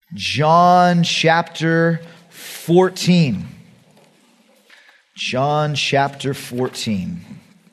John chapter 14. John chapter 14.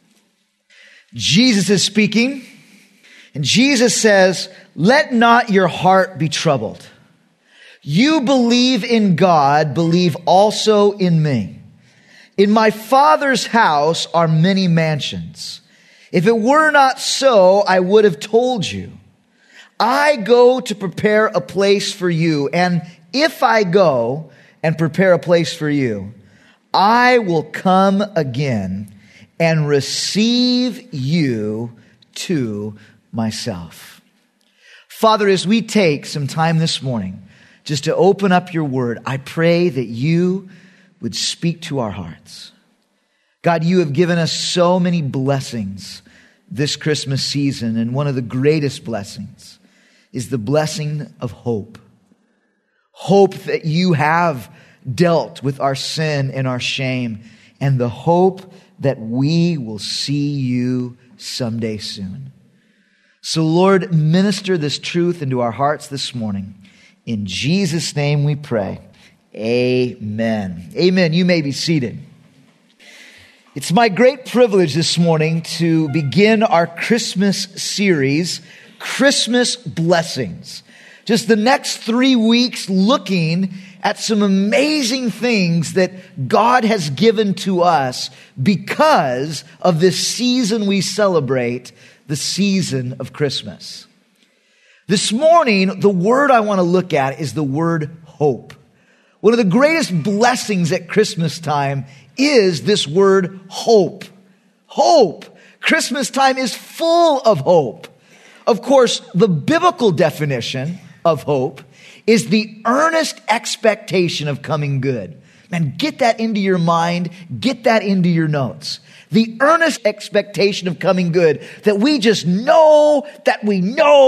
Jesus is speaking, and Jesus says, "Let not your heart be troubled. You believe in God, believe also in me. In my Father's house are many mansions. If it were not so, I would have told you. I go to prepare a place for you, and if I go and prepare a place for you, I will come again and receive you to myself." Father, as we take some time this morning just to open up your word, I pray that you would speak to our hearts. God, you have given us so many blessings this Christmas season, and one of the greatest blessings is the blessing of hope. Hope that you have dealt with our sin and our shame, and the hope that we will see you someday soon. So Lord, minister this truth into our hearts this morning. In Jesus' name we pray. Amen. Amen. You may be seated. It's my great privilege this morning to begin our Christmas series, Christmas Blessings. Just the next 3 weeks looking at some amazing things that God has given to us because of this season we celebrate, the season of Christmas. This morning, the word I want to look at is the word hope. One of the greatest blessings at Christmas time is this word hope. Hope. Christmas time is full of hope. Of course, the biblical definition of hope is the earnest expectation of coming good. Man, get that into your mind. Get that into your notes. The earnest expectation of coming good, that we just know that we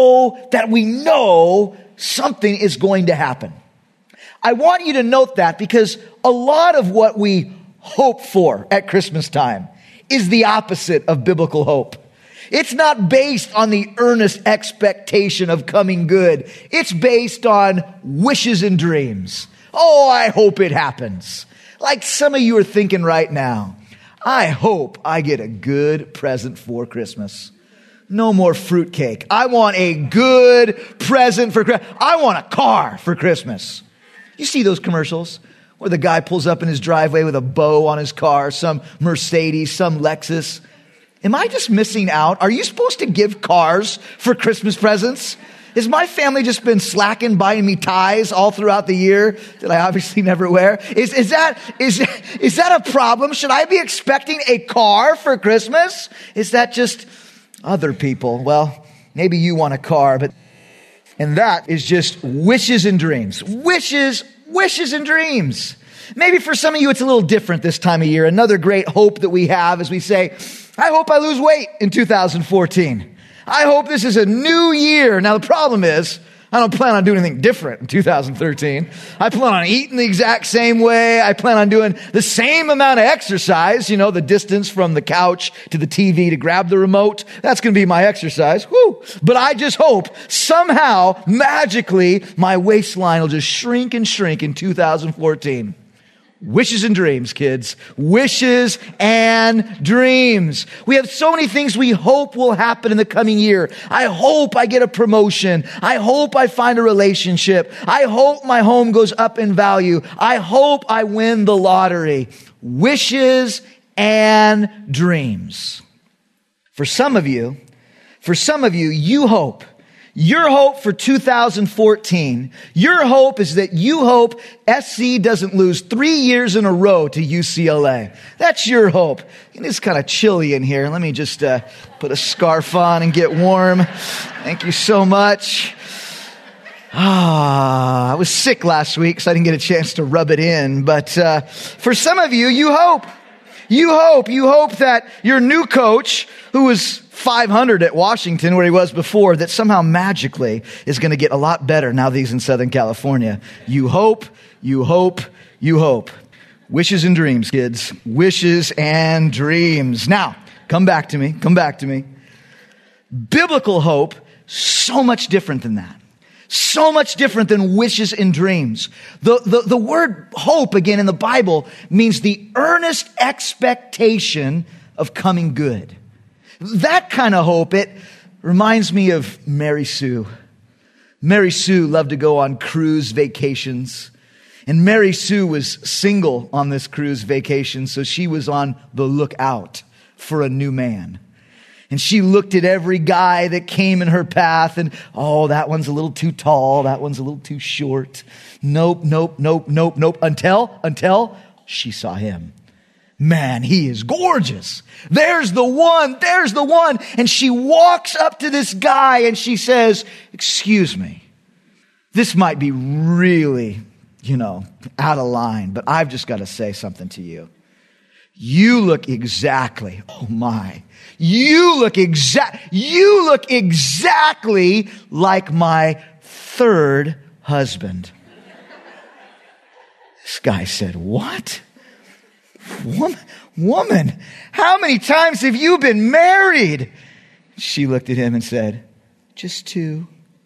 know something is going to happen. I want you to note that because a lot of what we hope for at Christmas time is the opposite of biblical hope. It's not based on the earnest expectation of coming good. It's based on wishes and dreams. Oh, I hope it happens. Like some of you are thinking right now, I hope I get a good present for Christmas. No more fruitcake. I want a good present for Christmas. I want a car for Christmas. You see those commercials where the guy pulls up in his driveway with a bow on his car, some Mercedes, some Lexus. Am I just missing out? Are you supposed to give cars for Christmas presents? Has my family just been slacking buying me ties all throughout the year that I obviously never wear? Is that a problem? Should I be expecting a car for Christmas? Is that just other people? Well, maybe you want a car, and that is just wishes and dreams. Wishes and dreams. Maybe for some of you it's a little different this time of year. Another great hope that we have is we say, I hope I lose weight in 2014. I hope this is a new year. Now the problem is, I don't plan on doing anything different in 2013. I plan on eating the exact same way. I plan on doing the same amount of exercise, the distance from the couch to the TV to grab the remote. That's going to be my exercise. Woo! But I just hope somehow, magically, my waistline will just shrink in 2014. Wishes and dreams, kids. Wishes and dreams. We have so many things we hope will happen in the coming year. I hope I get a promotion. I hope I find a relationship. I hope my home goes up in value. I hope I win the lottery. Wishes and dreams. For some of you, you hope. Your hope for 2014, your hope is that you hope SC doesn't lose 3 years in a row to UCLA. That's your hope. It's kind of chilly in here. Let me just put a scarf on and get warm. Thank you so much. I was sick last week, so I didn't get a chance to rub it in. But for some of you, you hope. You hope that your new coach, who was 500 at Washington where he was before, that somehow magically is going to get a lot better now that he's in Southern California. You hope. Wishes and dreams, kids. Wishes and dreams. Now, come back to me. Biblical hope, so much different than that. So much different than wishes and dreams. The word hope, again, in the Bible means the earnest expectation of coming good. That kind of hope, it reminds me of Mary Sue. Mary Sue loved to go on cruise vacations. And Mary Sue was single on this cruise vacation, so she was on the lookout for a new man. And she looked at every guy that came in her path and, oh, that one's a little too tall. That one's a little too short. Nope. Until she saw him. Man, he is gorgeous. There's the one. And she walks up to this guy and she says, excuse me, this might be really, out of line, but I've just got to say something to you. You look exactly, you look exactly like my third husband. This guy said, what? Woman, how many times have you been married? She looked at him and said, just 2.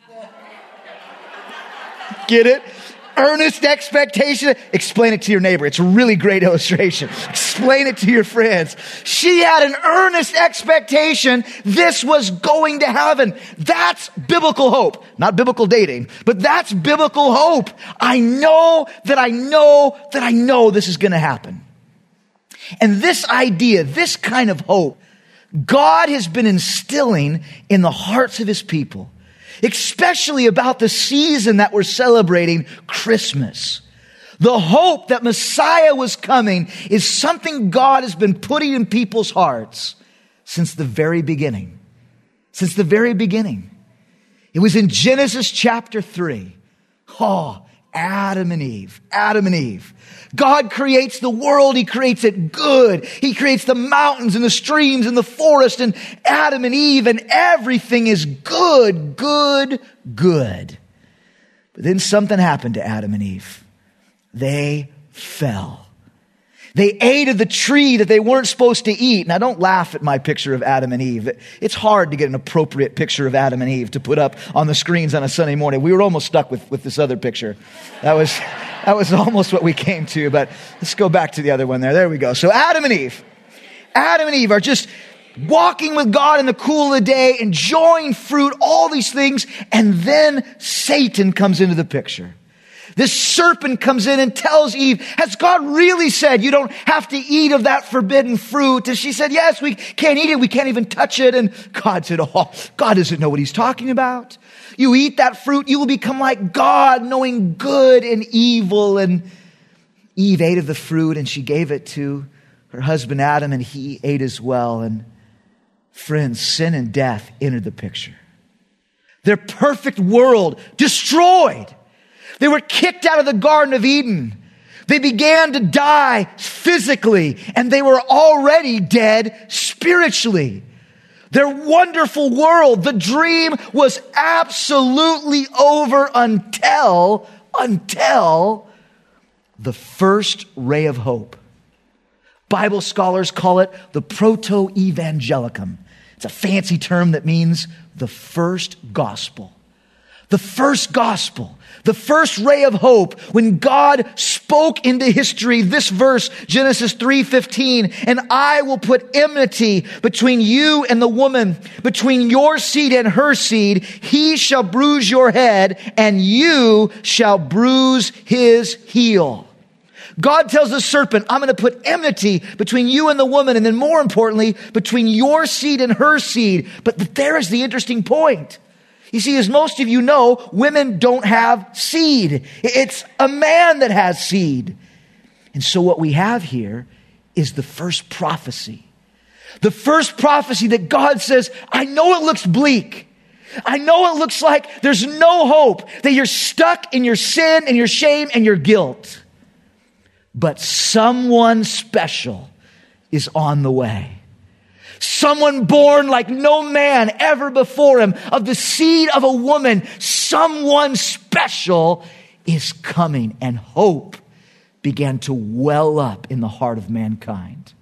Get it? Earnest expectation. Explain it to your neighbor. It's a really great illustration. Explain it to your friends. She had an earnest expectation this was going to happen. That's biblical hope. Not biblical dating, but that's biblical hope. I know this is going to happen. And this idea, this kind of hope, God has been instilling in the hearts of his people, especially about the season that we're celebrating, Christmas. The hope that Messiah was coming is something God has been putting in people's hearts since the very beginning. Since the very beginning. It was in Genesis chapter 3. Adam and Eve. God creates the world. He creates it good. He creates the mountains and the streams and the forest and Adam and Eve, and everything is good. But then something happened to Adam and Eve. They fell. They ate of the tree that they weren't supposed to eat. Now, don't laugh at my picture of Adam and Eve. It's hard to get an appropriate picture of Adam and Eve to put up on the screens on a Sunday morning. We were almost stuck with this other picture. That was almost what we came to, but let's go back to the other one there. There we go. So Adam and Eve are just walking with God in the cool of the day, enjoying fruit, all these things, and then Satan comes into the picture. This serpent comes in and tells Eve, has God really said you don't have to eat of that forbidden fruit? And she said, yes, we can't eat it. We can't even touch it. And God said, God doesn't know what he's talking about. You eat that fruit, you will become like God, knowing good and evil. And Eve ate of the fruit and she gave it to her husband Adam, and he ate as well. And friends, sin and death entered the picture. Their perfect world destroyed. They were kicked out of the Garden of Eden. They began to die physically, and they were already dead spiritually. Their wonderful world, the dream was absolutely over until the first ray of hope. Bible scholars call it the proto-evangelicum. It's a fancy term that means the first gospel. The first gospel. The first ray of hope, when God spoke into history, this verse, Genesis 3:15, and I will put enmity between you and the woman, between your seed and her seed. He shall bruise your head, and you shall bruise his heel. God tells the serpent, I'm going to put enmity between you and the woman, and then more importantly, between your seed and her seed. But there is the interesting point. You see, as most of you know, women don't have seed. It's a man that has seed. And so what we have here is the first prophecy. The first prophecy that God says, I know it looks bleak. I know it looks like there's no hope, that you're stuck in your sin and your shame and your guilt. But someone special is on the way. Someone born like no man ever before him, of the seed of a woman. Someone special is coming, and hope began to well up in the heart of mankind.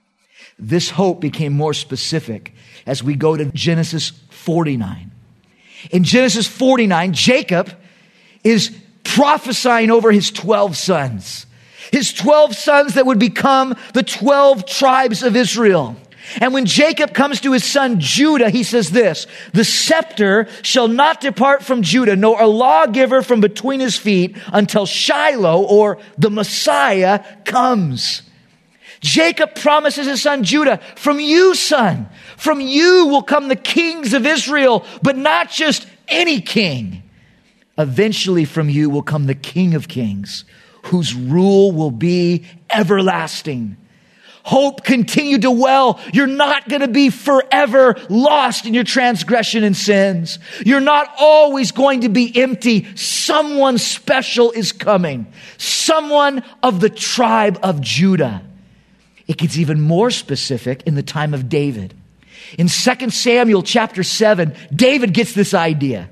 This hope became more specific as we go to Genesis 49. In Genesis 49, Jacob is prophesying over his 12 sons. His 12 sons that would become the 12 tribes of Israel. And when Jacob comes to his son Judah, he says this, the scepter shall not depart from Judah, nor a lawgiver from between his feet until Shiloh, or the Messiah, comes. Jacob promises his son Judah, from you, son, from you will come the kings of Israel, but not just any king. Eventually from you will come the King of Kings, whose rule will be everlasting. Hope continued to well. You're not going to be forever lost in your transgression and sins. You're not always going to be empty. Someone special is coming. Someone of the tribe of Judah. It gets even more specific in the time of David. In 2 Samuel chapter 7, David gets this idea.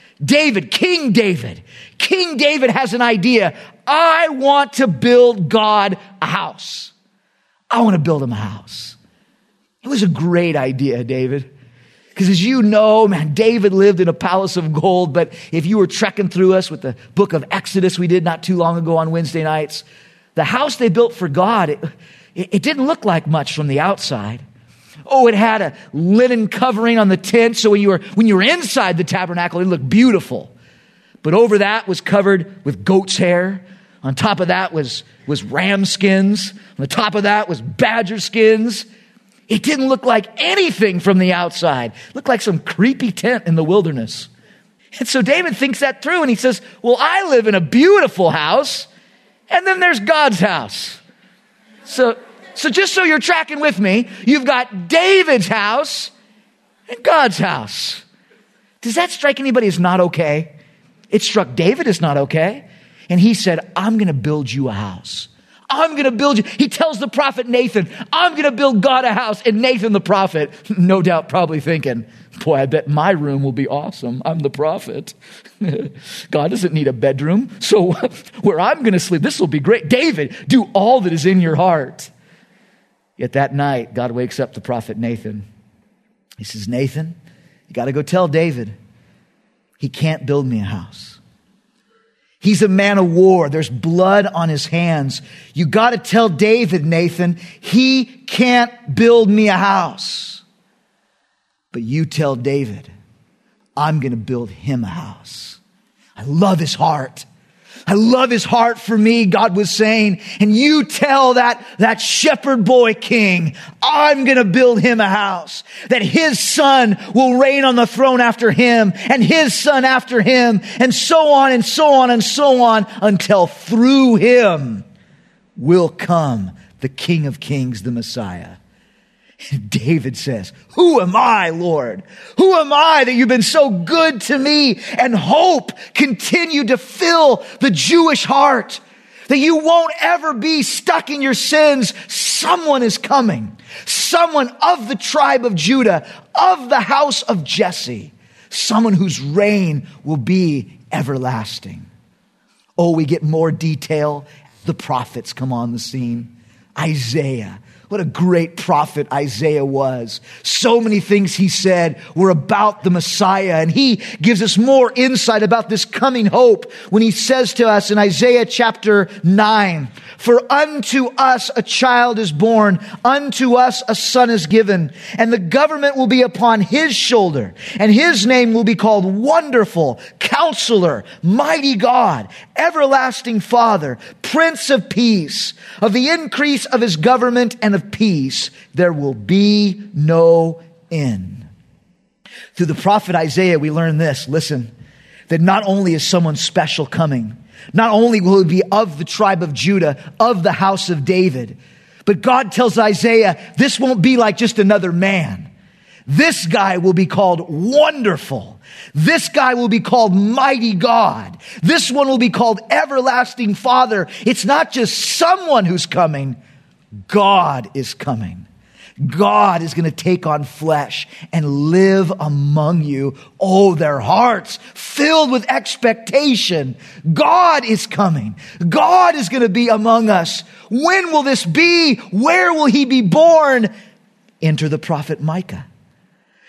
King David has an idea. I want to build God a house. I want to build him a house. It was a great idea, David. Because as you know, man, David lived in a palace of gold. But if you were trekking through us with the book of Exodus we did not too long ago on Wednesday nights, the house they built for God, it didn't look like much from the outside. Oh, it had a linen covering on the tent. So when you were inside the tabernacle, it looked beautiful. But over that was covered with goat's hair. On top of that was ram skins. On the top of that was badger skins. It didn't look like anything from the outside. It looked like some creepy tent in the wilderness. And so David thinks that through and he says, well, I live in a beautiful house and then there's God's house. So just so you're tracking with me, you've got David's house and God's house. Does that strike anybody as not okay? It struck David as not okay. And he said, I'm going to build you a house. I'm going to build you. He tells the prophet Nathan, I'm going to build God a house. And Nathan the prophet, no doubt probably thinking, boy, I bet my room will be awesome. I'm the prophet. God doesn't need a bedroom. So where I'm going to sleep, this will be great. David, do all that is in your heart. Yet that night, God wakes up the prophet Nathan. He says, Nathan, you got to go tell David, he can't build me a house. He's a man of war. There's blood on his hands. You got to tell David, Nathan, he can't build me a house. But you tell David, I'm going to build him a house. I love his heart. I love his heart for me, God was saying. And you tell that shepherd boy king, I'm going to build him a house. That his son will reign on the throne after him, and his son after him, and so on and so on and so on, until through him will come the King of Kings, the Messiah. And David says, who am I, Lord? Who am I that you've been so good to me? And hope continued to fill the Jewish heart that you won't ever be stuck in your sins. Someone is coming. Someone of the tribe of Judah, of the house of Jesse. Someone whose reign will be everlasting. Oh, we get more detail. The prophets come on the scene. Isaiah. What a great prophet Isaiah was. So many things he said were about the Messiah. And he gives us more insight about this coming hope when he says to us in Isaiah chapter 9, for unto us a child is born, unto us a son is given, and the government will be upon his shoulder, and his name will be called Wonderful, Counselor, Mighty God, Everlasting Father, Prince of Peace. Of the increase of his government and of peace, there will be no end. Through the prophet Isaiah, we learn this. Listen, that not only is someone special coming, not only will he be of the tribe of Judah, of the house of David, but God tells Isaiah, this won't be like just another man. This guy will be called Wonderful. This guy will be called Mighty God. This one will be called Everlasting Father. It's not just someone who's coming. God is coming. God is going to take on flesh and live among you. Oh, their hearts filled with expectation. God is coming. God is going to be among us. When will this be? Where will he be born? Enter the prophet Micah.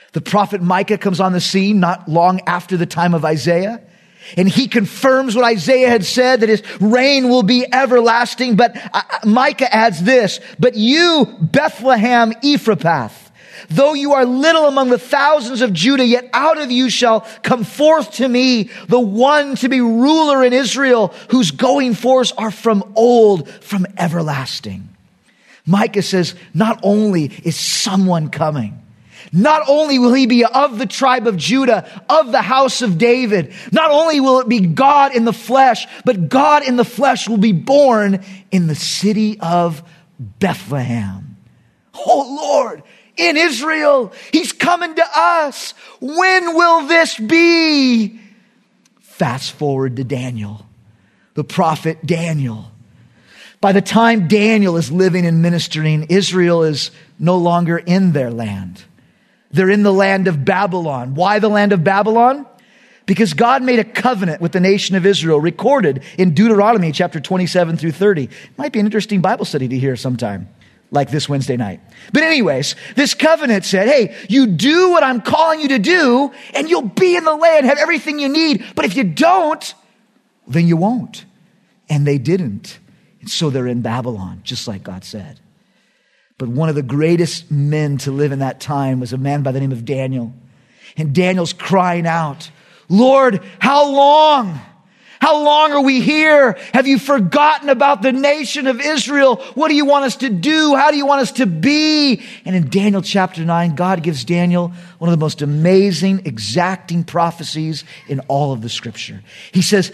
The prophet Micah comes on the scene not long after the time of Isaiah. And he confirms what Isaiah had said, that his reign will be everlasting. But Micah adds this, but you, Bethlehem Ephrathah, though you are little among the thousands of Judah, yet out of you shall come forth to me the one to be ruler in Israel, whose going forth are from old, from everlasting. Micah says, not only is someone coming, not only will he be of the tribe of Judah, of the house of David, not only will it be God in the flesh, but God in the flesh will be born in the city of Bethlehem. Oh Lord, in Israel, he's coming to us. When will this be? Fast forward to Daniel, the prophet Daniel. By the time Daniel is living and ministering, Israel is no longer in their land. They're in the land of Babylon. Why the land of Babylon? Because God made a covenant with the nation of Israel, recorded in Deuteronomy chapter 27 through 30. Might be an interesting Bible study to hear sometime, like this Wednesday night. But anyways, this covenant said, hey, you do what I'm calling you to do, and you'll be in the land, have everything you need. But if you don't, then you won't. And they didn't. And so they're in Babylon, just like God said. But one of the greatest men to live in that time was a man by the name of Daniel. And Daniel's crying out, Lord, how long? How long are we here? Have you forgotten about the nation of Israel? What do you want us to do? How do you want us to be? And in Daniel chapter 9, God gives Daniel one of the most amazing, exacting prophecies in all of the scripture. He says,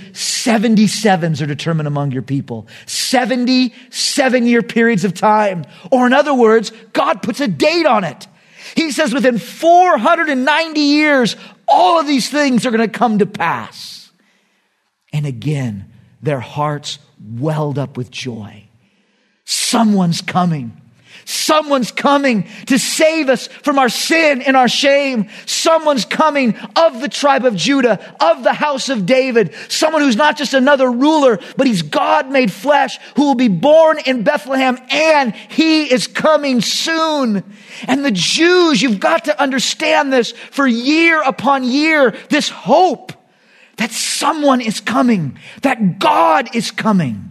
77s are determined among your people. 70 7-year periods of time. Or in other words, God puts a date on it. He says within 490 years, all of these things are going to come to pass. And again, their hearts welled up with joy. Someone's coming. Someone's coming to save us from our sin and our shame. Someone's coming of the tribe of Judah, of the house of David. Someone who's not just another ruler, but he's God made flesh, who will be born in Bethlehem, and he is coming soon. And the Jews, you've got to understand this, for year upon year, this hope that someone is coming, that God is coming.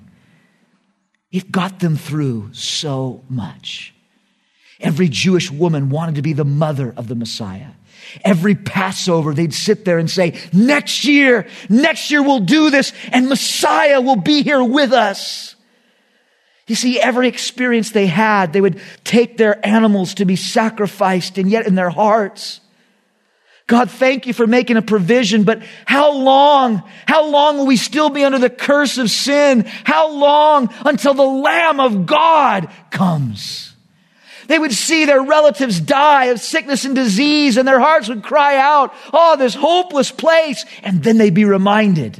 It got them through so much. Every Jewish woman wanted to be the mother of the Messiah. Every Passover, they'd sit there and say, next year we'll do this, and Messiah will be here with us. You see, every experience they had, they would take their animals to be sacrificed, and yet in their hearts, God, thank you for making a provision, but how long will we still be under the curse of sin? How long until the Lamb of God comes? They would see their relatives die of sickness and disease, and their hearts would cry out, oh, this hopeless place. And then they'd be reminded,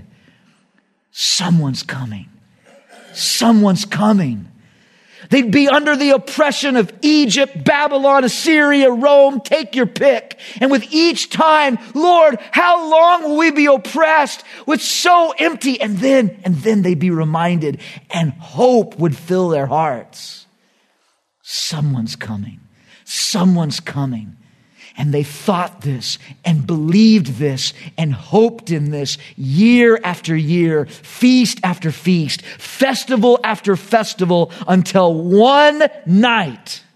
someone's coming. Someone's coming. They'd be under the oppression of Egypt, Babylon, Assyria, Rome, take your pick. And with each time, Lord, how long will we be oppressed with so empty? And then they'd be reminded, and hope would fill their hearts. Someone's coming. Someone's coming. And they thought this and believed this and hoped in this year after year, feast after feast, festival after festival, until one night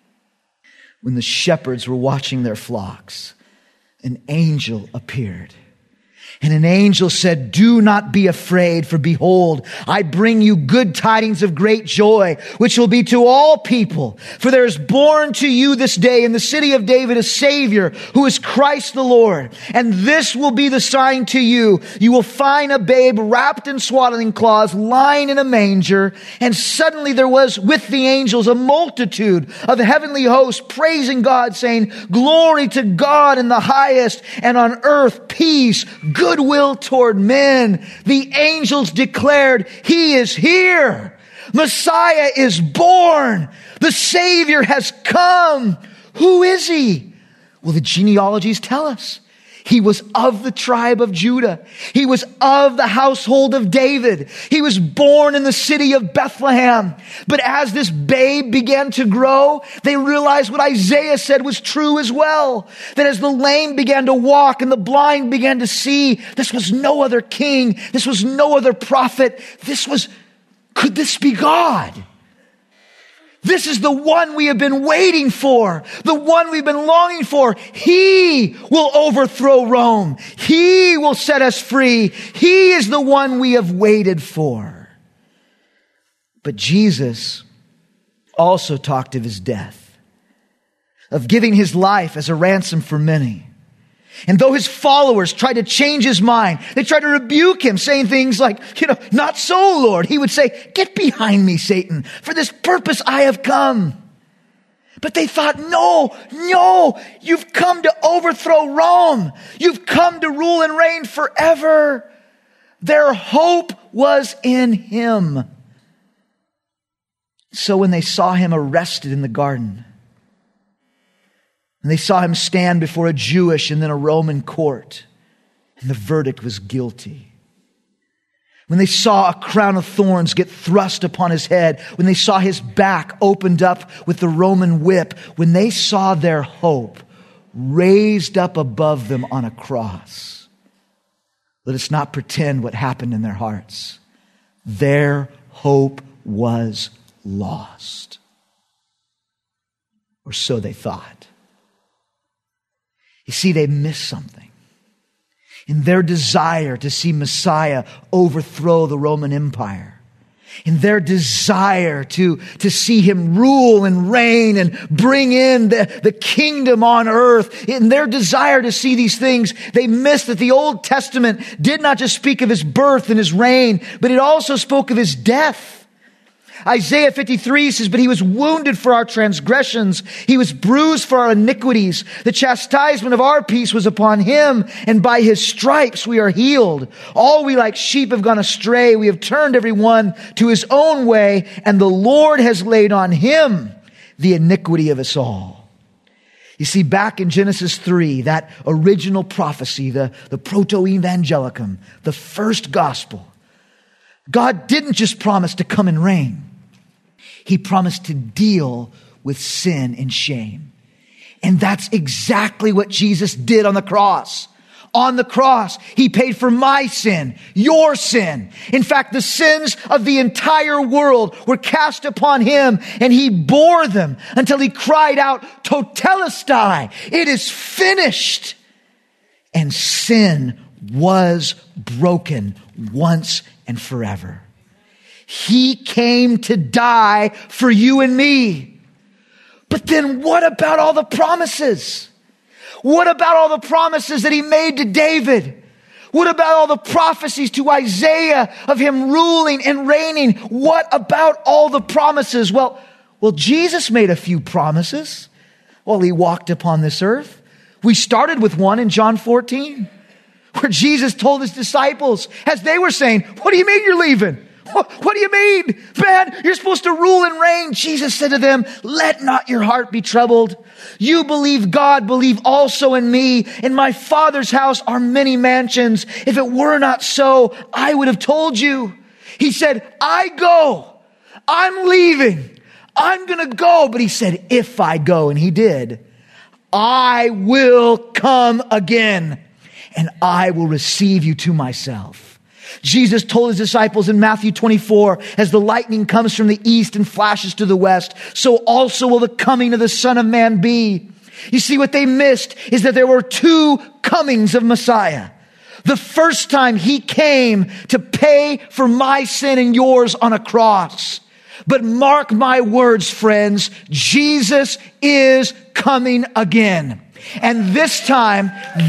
when the shepherds were watching their flocks, an angel appeared. And an angel said, do not be afraid, for behold, I bring you good tidings of great joy, which will be to all people. For there is born to you this day in the city of David a Savior, who is Christ the Lord. And this will be the sign to you. You will find a babe wrapped in swaddling cloths, lying in a manger. And suddenly there was with the angels a multitude of heavenly hosts praising God, saying, glory to God in the highest, and on earth peace, goodwill toward men. The angels declared, he is here. Messiah is born. The Savior has come. Who is he? Well, the genealogies tell us. He was of the tribe of Judah. He was of the household of David. He was born in the city of Bethlehem. But as this babe began to grow, they realized what Isaiah said was true as well. That as the lame began to walk and the blind began to see, this was no other king. This was no other prophet. Could this be God? This is the one we have been waiting for, the one we've been longing for. He will overthrow Rome. He will set us free. He is the one we have waited for. But Jesus also talked of his death, of giving his life as a ransom for many. And though his followers tried to change his mind, they tried to rebuke him, saying things like, not so, Lord. He would say, get behind me, Satan. For this purpose I have come. But they thought, no, you've come to overthrow Rome. You've come to rule and reign forever. Their hope was in him. So when they saw him arrested in the garden, and they saw him stand before a Jewish and then a Roman court, and the verdict was guilty. When they saw a crown of thorns get thrust upon his head, when they saw his back opened up with the Roman whip, when they saw their hope raised up above them on a cross, let us not pretend what happened in their hearts. Their hope was lost. Or so they thought. You see, they missed something. In their desire to see Messiah overthrow the Roman Empire, in their desire to see him rule and reign and bring in the kingdom on earth, in their desire to see these things, they missed that the Old Testament did not just speak of his birth and his reign, but it also spoke of his death. Isaiah 53 says, but he was wounded for our transgressions. He was bruised for our iniquities. The chastisement of our peace was upon him, and by his stripes we are healed. All we like sheep have gone astray. We have turned every one to his own way, and the Lord has laid on him the iniquity of us all. You see, back in Genesis 3, that original prophecy, the proto-evangelicum, the first gospel, God didn't just promise to come and reign. He promised to deal with sin and shame. And that's exactly what Jesus did on the cross. On the cross, he paid for my sin, your sin. In fact, the sins of the entire world were cast upon him, and he bore them until he cried out, Totelestai, it is finished. And sin was broken once and forever. He came to die for you and me. But then what about all the promises? What about all the promises that he made to David? What about all the prophecies to Isaiah of him ruling and reigning? What about all the promises? Well, Jesus made a few promises while he walked upon this earth. We started with one in John 14, where Jesus told his disciples, as they were saying, what do you mean you're leaving? What do you mean? Man, you're supposed to rule and reign. Jesus said to them, let not your heart be troubled. You believe God, believe also in me. In my Father's house are many mansions. If it were not so, I would have told you. He said, I go. I'm leaving. I'm going to go. But he said, if I go, and he did, I will come again, and I will receive you to myself. Jesus told his disciples in Matthew 24, as the lightning comes from the east and flashes to the west, so also will the coming of the Son of Man be. You see, what they missed is that there were two comings of Messiah. The first time he came to pay for my sin and yours on a cross. But mark my words, friends, Jesus is coming again. And this time,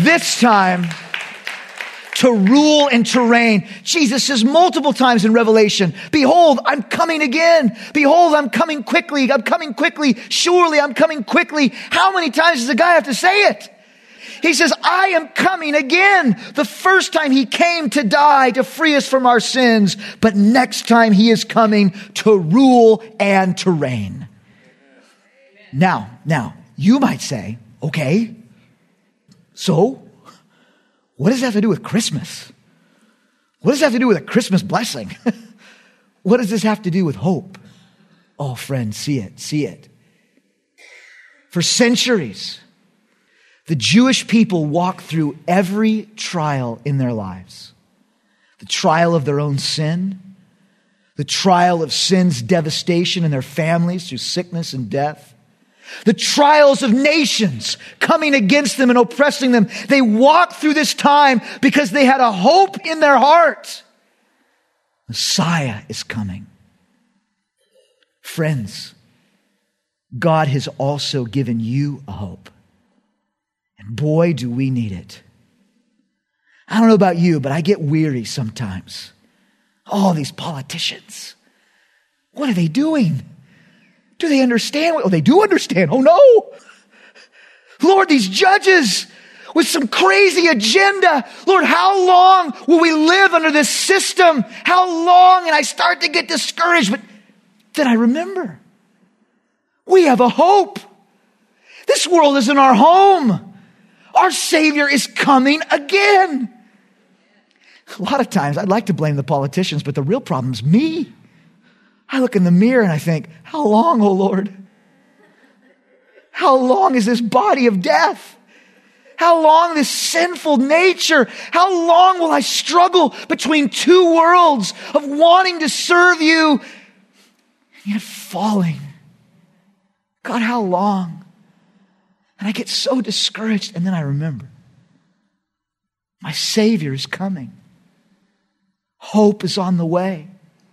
to rule and to reign. Jesus says multiple times in Revelation, behold, I'm coming again. Behold, I'm coming quickly. I'm coming quickly. Surely I'm coming quickly. How many times does the guy have to say it? He says, I am coming again. The first time he came to die to free us from our sins, but next time he is coming to rule and to reign. Now, you might say, okay, so What does that have to do with Christmas? What does that have to do with a Christmas blessing? What does this have to do with hope? Oh, friends, see it. For centuries, the Jewish people walked through every trial in their lives. The trial of their own sin, the trial of sin's devastation in their families through sickness and death, the trials of nations coming against them and oppressing them. They walked through this time because they had a hope in their heart. Messiah is coming. Friends, God has also given you a hope. And boy, do we need it. I don't know about you, but I get weary sometimes. Oh, these politicians. What are they doing? Do they understand? Oh, they do understand. Oh, no. Lord, these judges with some crazy agenda. Lord, how long will we live under this system? How long? And I start to get discouraged. But then I remember, we have a hope. This world isn't our home. Our Savior is coming again. A lot of times I'd like to blame the politicians, but the real problem is me. I look in the mirror and I think, how long, oh Lord? How long is this body of death? How long this sinful nature? How long will I struggle between two worlds of wanting to serve you and yet falling? God, how long? And I get so discouraged, and then I remember, my Savior is coming. Hope is on the way.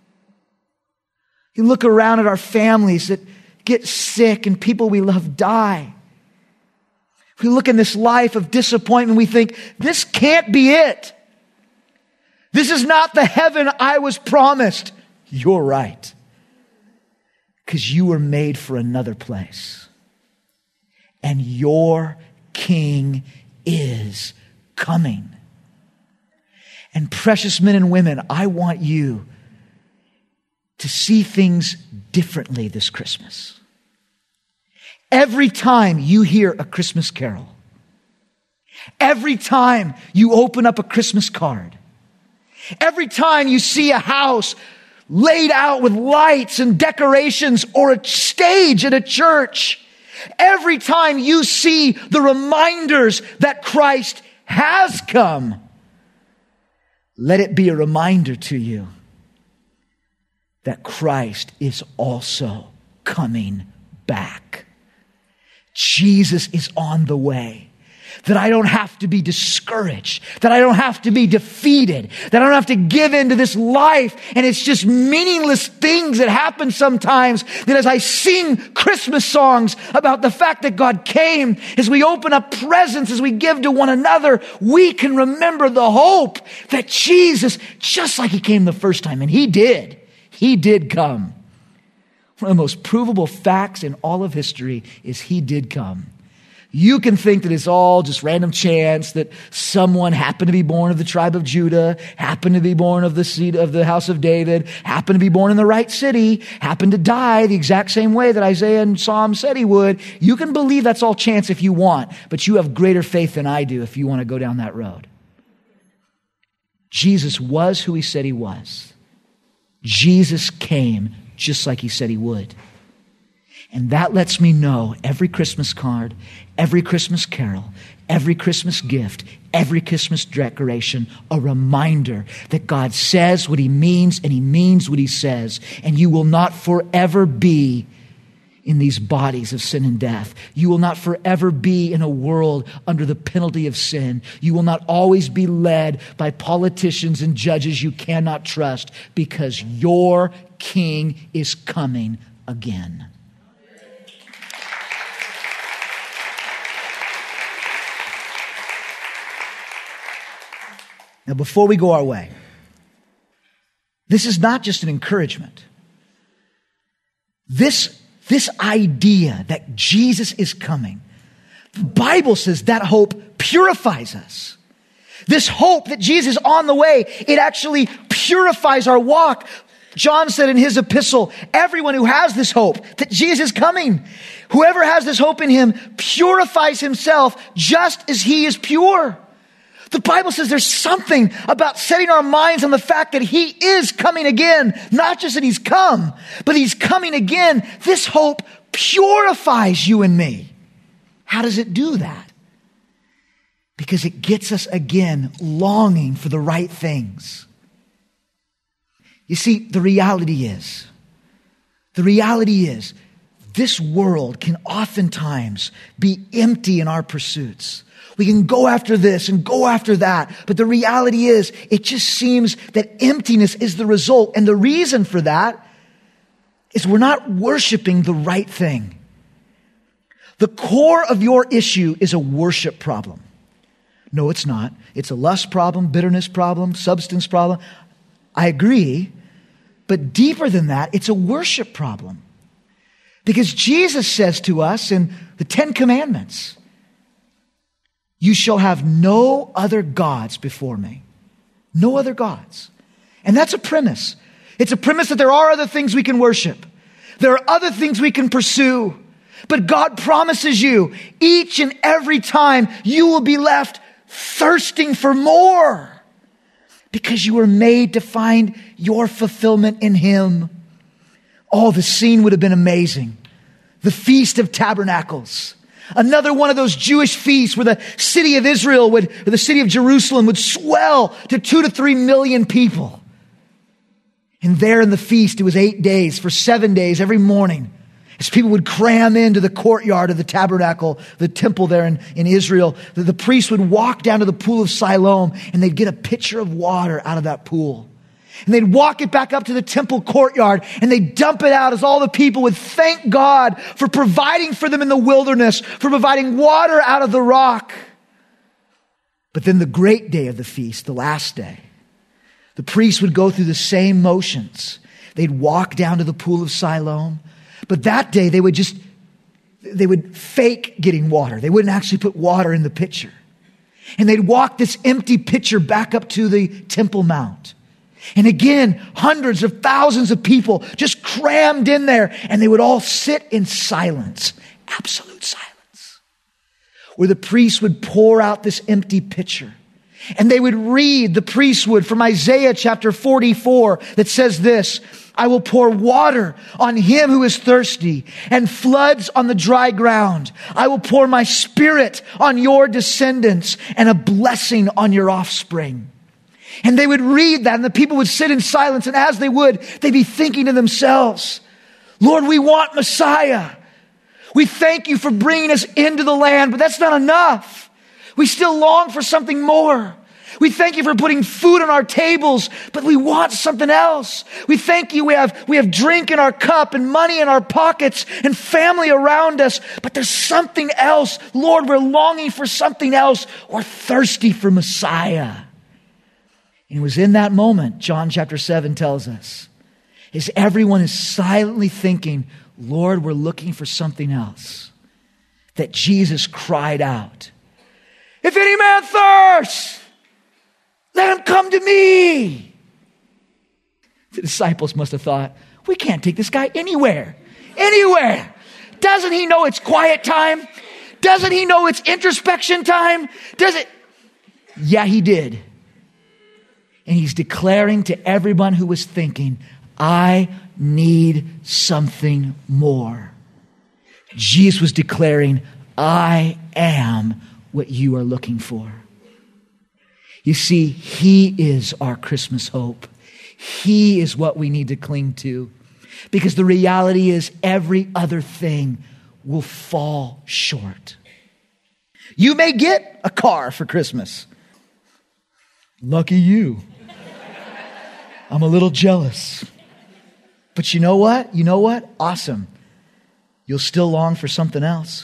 You look around at our families that get sick and people we love die. We look in this life of disappointment, we think, this can't be it. This is not the heaven I was promised. You're right. Because you were made for another place. And your King is coming. And precious men and women, I want you to see things differently this Christmas. Every time you hear a Christmas carol, every time you open up a Christmas card, every time you see a house laid out with lights and decorations or a stage at a church, every time you see the reminders that Christ has come, let it be a reminder to you that Christ is also coming back. Jesus is on the way. That I don't have to be discouraged. That I don't have to be defeated. That I don't have to give in to this life. And it's just meaningless things that happen sometimes. That as I sing Christmas songs about the fact that God came, as we open up presents, as we give to one another, we can remember the hope that Jesus, just like He came the first time, and He did come. One of the most provable facts in all of history is He did come. You can think that it's all just random chance, that someone happened to be born of the tribe of Judah, happened to be born of the seed of the house of David, happened to be born in the right city, happened to die the exact same way that Isaiah and Psalm said he would. You can believe that's all chance if you want, but you have greater faith than I do if you want to go down that road. Jesus was who He said He was. Jesus came just like He said He would. And that lets me know every Christmas card, every Christmas carol, every Christmas gift, every Christmas decoration, a reminder that God says what He means and He means what He says. And you will not forever be in these bodies of sin and death. You will not forever be in a world under the penalty of sin. You will not always be led by politicians and judges you cannot trust, because your King is coming again. Now, before we go our way, this is not just an encouragement. This idea that Jesus is coming, the Bible says that hope purifies us. This hope that Jesus is on the way, it actually purifies our walk. John said in his epistle, everyone who has this hope that Jesus is coming, whoever has this hope in Him purifies himself just as He is pure. The Bible says there's something about setting our minds on the fact that he is coming again. Not just that he's come, but he's coming again. This hope purifies you and me. How does it do that? Because it gets us again longing for the right things. You see, the reality is this world can oftentimes be empty in our pursuits. We can go after this and go after that. But the reality is, it just seems that emptiness is the result. And the reason for that is we're not worshiping the right thing. The core of your issue is a worship problem. No, it's not. It's a lust problem, bitterness problem, substance problem. I agree. But deeper than that, it's a worship problem. Because Jesus says to us in the 10 Commandments, you shall have no other gods before me. No other gods. And that's a premise. It's a premise that there are other things we can worship. There are other things we can pursue. But God promises you, each and every time, you will be left thirsting for more. Because you were made to find your fulfillment in Him. Oh, the scene would have been amazing. The Feast of Tabernacles. Another one of those Jewish feasts where the city of Israel or the city of Jerusalem would swell to 2 to 3 million people. And there in the feast, it was 8 days, for 7 days, every morning, as people would cram into the courtyard of the tabernacle, the temple there in Israel, the priests would walk down to the pool of Siloam and they'd get a pitcher of water out of that pool. And they'd walk it back up to the temple courtyard and they'd dump it out as all the people would thank God for providing for them in the wilderness, for providing water out of the rock. But then the great day of the feast, the last day, the priests would go through the same motions. They'd walk down to the pool of Siloam. But that day they would fake getting water. They wouldn't actually put water in the pitcher. And they'd walk this empty pitcher back up to the Temple Mount. And again, hundreds of thousands of people just crammed in there, and they would all sit in silence, absolute silence, where the priests would pour out this empty pitcher. And they would read, the priests would, from Isaiah chapter 44 that says this, I will pour water on him who is thirsty and floods on the dry ground. I will pour my spirit on your descendants and a blessing on your offspring. And they would read that and the people would sit in silence. And as they would, they'd be thinking to themselves, Lord, we want Messiah. We thank you for bringing us into the land, but that's not enough. We still long for something more. We thank you for putting food on our tables, but we want something else. We thank you we have drink in our cup and money in our pockets and family around us, but there's something else. Lord, we're longing for something else. We're thirsty for Messiah. And it was in that moment, John chapter 7 tells us, as everyone is silently thinking, Lord, we're looking for something else, that Jesus cried out, if any man thirsts, let him come to me. The disciples must have thought, we can't take this guy anywhere. Anywhere. Doesn't he know it's quiet time? Doesn't he know it's introspection time? Yeah, he did. And he's declaring to everyone who was thinking, I need something more. Jesus was declaring, I am what you are looking for. You see, he is our Christmas hope. He is what we need to cling to. Because the reality is every other thing will fall short. You may get a car for Christmas. Lucky you. I'm a little jealous. But you know what? You know what? Awesome. You'll still long for something else.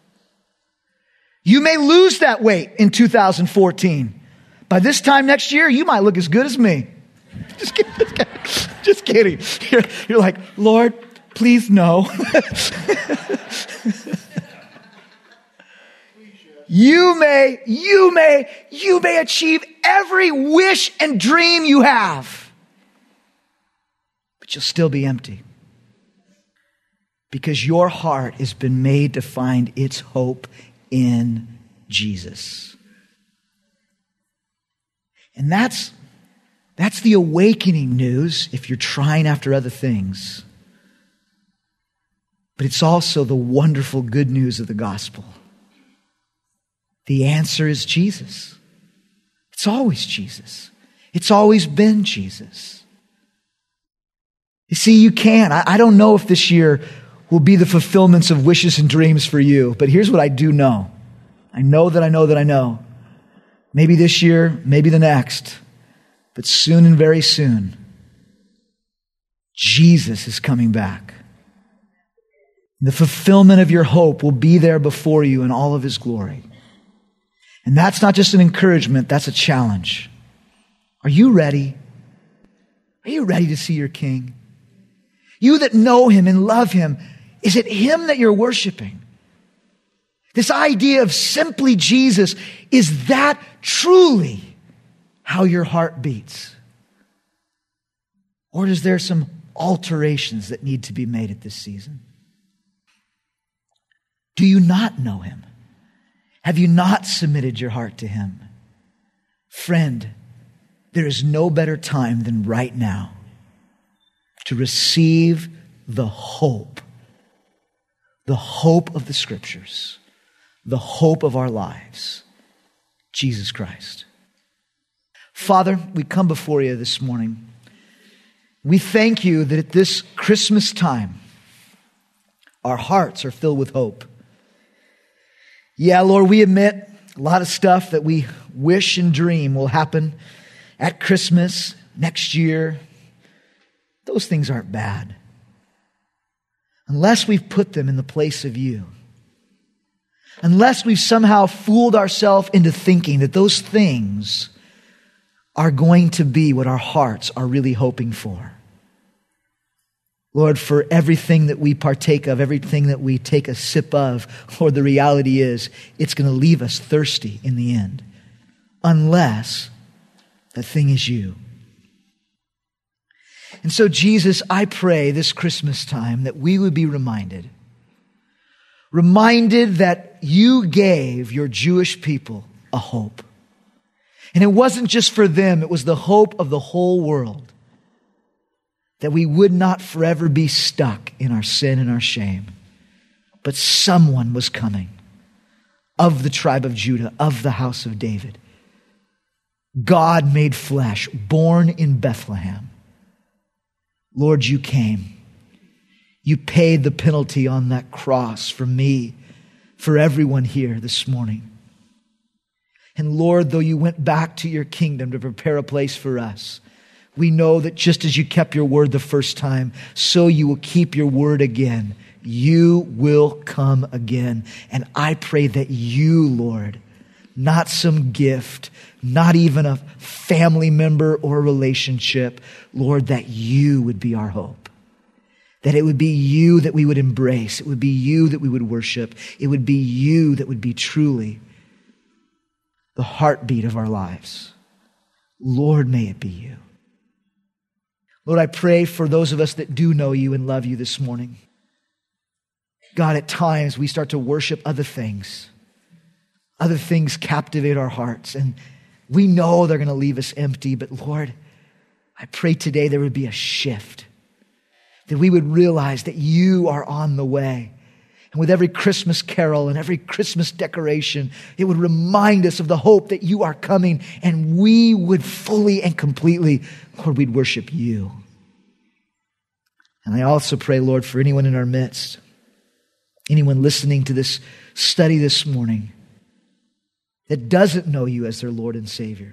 You may lose that weight in 2014. By this time next year, you might look as good as me. Just kidding. Just kidding. You're like, Lord, please no. You may achieve every wish and dream you have. But you'll still be empty. Because your heart has been made to find its hope in Jesus. And that's the awakening news if you're trying after other things. But it's also the wonderful good news of the gospel. The answer is Jesus. It's always Jesus. It's always been Jesus. You see, you can. I don't know if this year will be the fulfillments of wishes and dreams for you, but here's what I do know. I know that I know that I know. Maybe this year, maybe the next, but soon and very soon, Jesus is coming back. The fulfillment of your hope will be there before you in all of His glory. And that's not just an encouragement, that's a challenge. Are you ready? Are you ready to see your King? You that know Him and love Him, is it Him that you're worshiping? This idea of simply Jesus, is that truly how your heart beats? Or is there some alterations that need to be made at this season? Do you not know Him? Have you not submitted your heart to Him? Friend, there is no better time than right now to receive the hope of the Scriptures, the hope of our lives, Jesus Christ. Father, we come before you this morning. We thank you that at this Christmas time, our hearts are filled with hope. Yeah, Lord, we admit a lot of stuff that we wish and dream will happen at Christmas, next year. Those things aren't bad, unless we've put them in the place of you. Unless we've somehow fooled ourselves into thinking that those things are going to be what our hearts are really hoping for. Lord, for everything that we partake of, everything that we take a sip of, Lord, the reality is it's going to leave us thirsty in the end, unless that thing is you. And so, Jesus, I pray this Christmas time that we would be reminded that you gave your Jewish people a hope. And it wasn't just for them, it was the hope of the whole world. That we would not forever be stuck in our sin and our shame. But someone was coming of the tribe of Judah, of the house of David. God made flesh, born in Bethlehem. Lord, you came. You paid the penalty on that cross for me, for everyone here this morning. And Lord, though you went back to your kingdom to prepare a place for us, we know that just as you kept your word the first time, so you will keep your word again. You will come again. And I pray that you, Lord, not some gift, not even a family member or a relationship, Lord, that you would be our hope. That it would be you that we would embrace. It would be you that we would worship. It would be you that would be truly the heartbeat of our lives. Lord, may it be you. Lord, I pray for those of us that do know you and love you this morning. God, at times we start to worship other things. Other things captivate our hearts, and we know they're going to leave us empty. But Lord, I pray today there would be a shift, that we would realize that you are on the way. And with every Christmas carol and every Christmas decoration, it would remind us of the hope that you are coming, and we would fully and completely, Lord, we'd worship you. And I also pray, Lord, for anyone in our midst, anyone listening to this study this morning that doesn't know you as their Lord and Savior.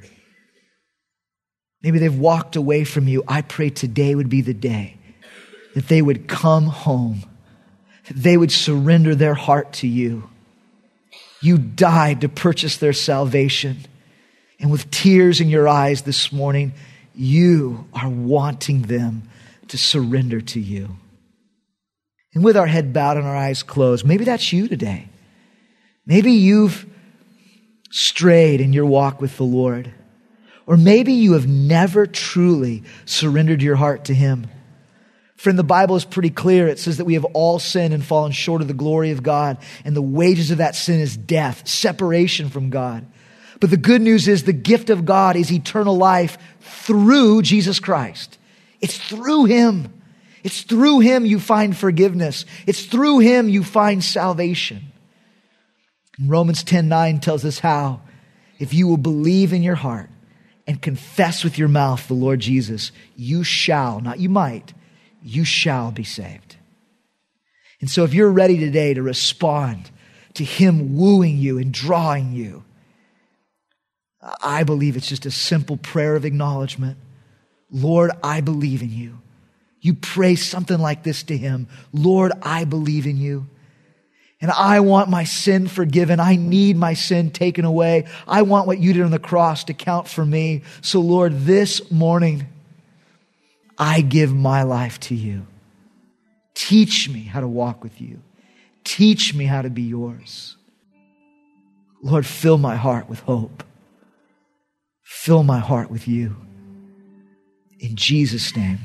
Maybe they've walked away from you. I pray today would be the day that they would come home. They would surrender their heart to you. You died to purchase their salvation. And with tears in your eyes this morning, you are wanting them to surrender to you. And with our head bowed and our eyes closed, maybe that's you today. Maybe you've strayed in your walk with the Lord. Or maybe you have never truly surrendered your heart to Him. Friend, the Bible is pretty clear. It says that we have all sinned and fallen short of the glory of God. And the wages of that sin is death, separation from God. But the good news is the gift of God is eternal life through Jesus Christ. It's through him. It's through him you find forgiveness. It's through him you find salvation. And Romans 10:9 tells us how. If you will believe in your heart and confess with your mouth the Lord Jesus, you shall, not you might, you shall be saved. And so if you're ready today to respond to him wooing you and drawing you, I believe it's just a simple prayer of acknowledgement. Lord, I believe in you. You pray something like this to him. Lord, I believe in you. And I want my sin forgiven. I need my sin taken away. I want what you did on the cross to count for me. So Lord, this morning, I give my life to you. Teach me how to walk with you. Teach me how to be yours. Lord, fill my heart with hope. Fill my heart with you. In Jesus' name,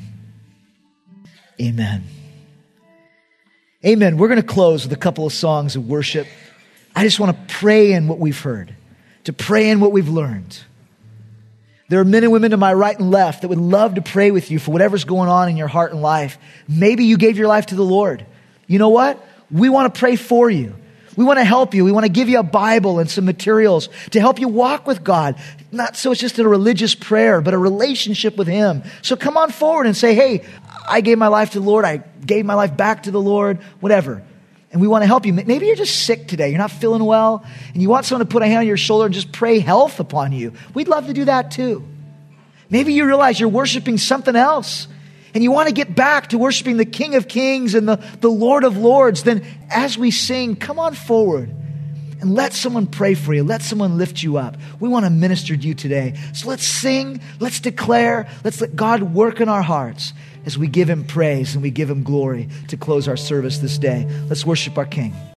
amen. Amen. We're going to close with a couple of songs of worship. I just want to pray in what we've heard, to pray in what we've learned. There are men and women to my right and left that would love to pray with you for whatever's going on in your heart and life. Maybe you gave your life to the Lord. You know what? We want to pray for you. We want to help you. We want to give you a Bible and some materials to help you walk with God. Not so it's just a religious prayer, but a relationship with him. So come on forward and say, hey, I gave my life to the Lord. I gave my life back to the Lord, whatever. And we want to help you. Maybe you're just sick today. You're not feeling well. And you want someone to put a hand on your shoulder and just pray health upon you. We'd love to do that too. Maybe you realize you're worshiping something else. And you want to get back to worshiping the King of Kings and the Lord of Lords. Then as we sing, come on forward and let someone pray for you. Let someone lift you up. We want to minister to you today. So let's sing. Let's declare. Let's let God work in our hearts as we give him praise and we give him glory to close our service this day. Let's worship our King.